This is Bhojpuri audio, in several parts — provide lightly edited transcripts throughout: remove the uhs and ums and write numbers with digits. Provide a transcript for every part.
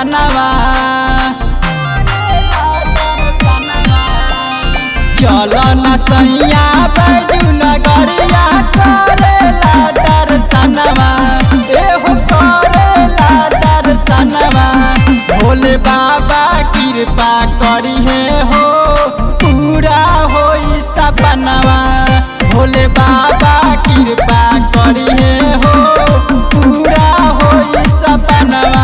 दर्शनवा चलो न सैया बैजू नगरिया करेला दर्शनवा एहो करेला दर्शनवा भोले बाबा कृपा करी है हो पूरा होई सपनवा भोले बाबा कृपा करी है हो पूरा होई सपनवा।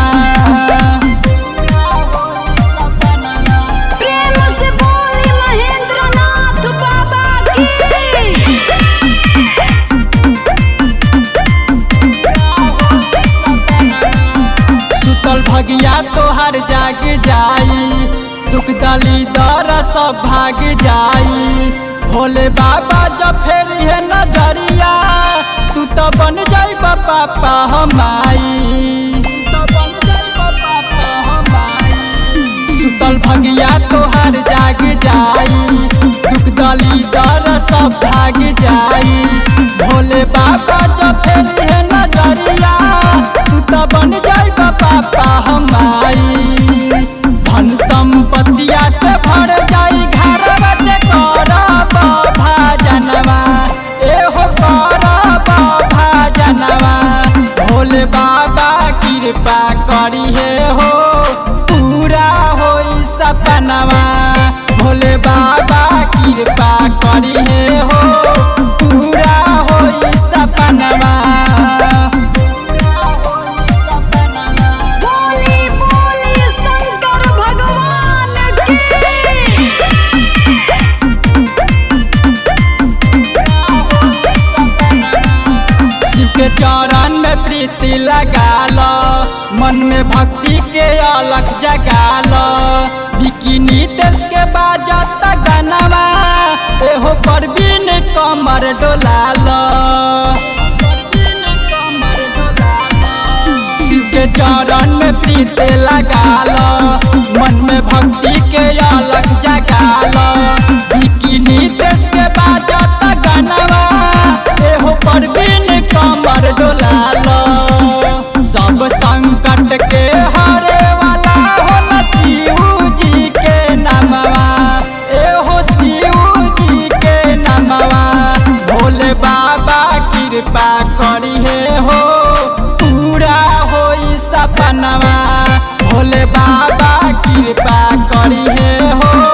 प्रेम से बोली महेंद्र नाथ बाबा की। सुतल भगिया तोहर जाग जाई दुख दली दर सब भाग जाई भोले बाबा जब फेर है नजरिया तू तो बन जाई पापा हमाई सुतल भगिया तोहर जाग जाई दुख दली दर सब भाग जाई भोले बाबा जब फेर है नजरिया तू तो बन जाई पापा हमाई धन संपत्तिया से भर जाई घरवा से करब भाजनवा एहो करब भाजनवा भोले बाबा कृपा करी है हो पूरा होई सपनवा भोले बाबा कृपा करी है हो पूरा होई सपनवा। बोली बोली शंकर भगवान की। शिव के चरण में प्रीति लगा लो मन में भक्ति के अलग जगा लो बिकिनी देश के बाजत गनवा एहो परवीन कमर डोला लो शिव के चरण में प्रीति लगा लो मन में भक्ति के अलग जगा लो बिकिनी देश के बाजत गनवा एहो परवीन कमर डोला लो सब संकट के हरे वाला हो न शिव जी के नामवा एहो शिव जी के नामवा भोले बाबा कृपा करी है हो पूरा होई सपनवा भोले बाबा कृपा करी है हो